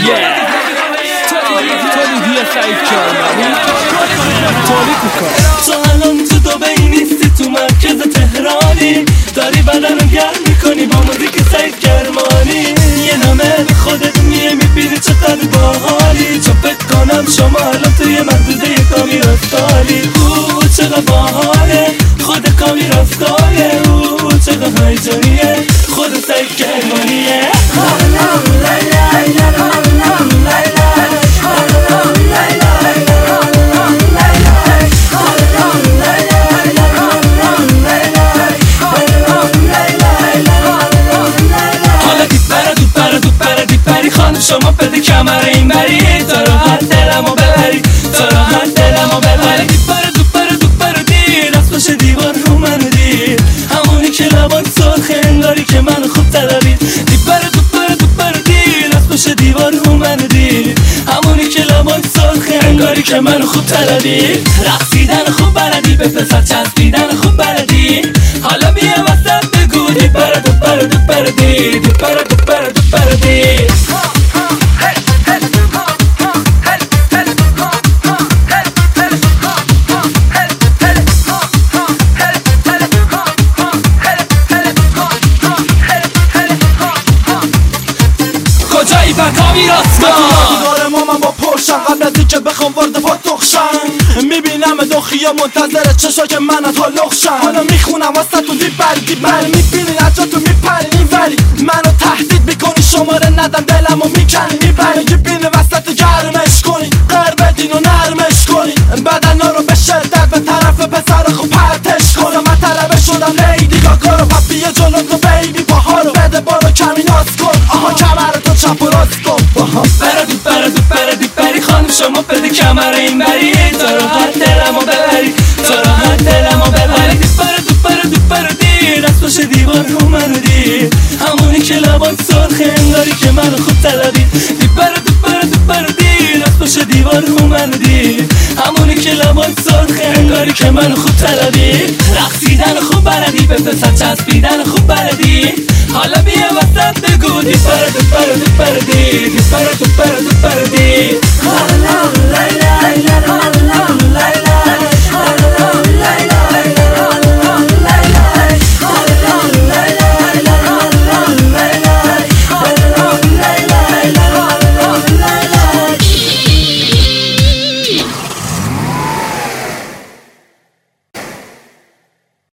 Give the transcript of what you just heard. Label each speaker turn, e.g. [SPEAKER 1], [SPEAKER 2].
[SPEAKER 1] تولیدی سعید کرمانی تولید میکنه.
[SPEAKER 2] تو الان تو دبی نیستی، تو مرکز تهرانی، داری بدنو گرم میکنی با موزیک سعید کرمانی. یه نامه به خودت میه میبینی چقدر باحالی، چون فکر کنم شما الان توی محدوده کامی رفتاری. او چقدر باحاله خود کامی رفتاره، او چقدر هیجانیه خود سعید کرمانیه. شما بده کمر این بری، تا راحت دلمو ببری، تا راحت دلمو ببری. دوپاره دیر از پشت دیوار رو منو دیر، همونی که لبات سرخه انگاری که منو خوب طلبید. دوپاره دیر از پشت دیوار رو منو دیر، همونی که لبات سرخه انگاری که منو خوب طلبید. رقصیدن خوب بلدی، به پسر چسبیدن خوب بلدی، حالا بیا وسط بگو دوپاره دیر. کجایی پکامی راستا
[SPEAKER 3] دیوار مامان با پرشن، قبل از اینکه بخوام وارد پا تخشن، میبینم دو خیا منتظر چشا که من از ها لخشن. حالا میخونم واسه تو دیبری میبینی از جا تو میپری، ولی منو تهدید میکنی، شماره ندم دلمو میکنی میبری. میبینی وسط گرمش کنی، غیر بدین و نرمش کنی، بدنا رو به شدت به طرف پسر خوب پرتش کنم. من طلبه شدم لیدی گاگا رو، پپی جلو تو بیبی باها رو بده بارو کمی ناز کن، آها کمرتو چپ و راست کن. دوپاره خانم شما بده کمر این بری، تا راحت دلمو ببری، تا راحت دلمو ببری. دوپاره دیر از پشت دیوار رو منو دیر، همونی که لبات سرخه انگاری که منو خوب طلبید. دوپاره دیر از پشت دیوار رو منو دیر، همونی که لبات سرخه انگاری که منو خوب طلبید. رقصیدن خوب بلدی، به پسر چسبیدن خوب بلدی، حالا بیا وسط بگو دوپاره دیر.